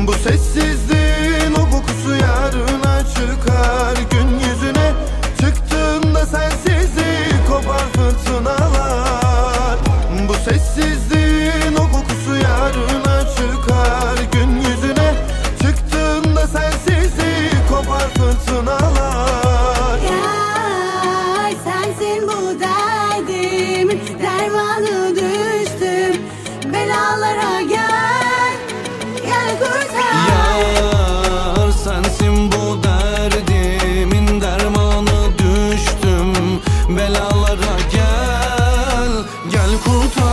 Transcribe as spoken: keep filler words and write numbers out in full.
Bu sessizliğin o kokusu yarına çıkar gün yüzüne. Çıktığında sensizlik kopar fırtınalar. Bu sessizliğin o kokusu yarına çıkar gün yüzüne. Çıktığında sensizlik kopar fırtınalar. Yar sensin bu derdimin dermanı, düştüm belalara, gel gel kurtar. Yar sensin bu derdimin dermanı, düştüm belalara, gel gel kurtar.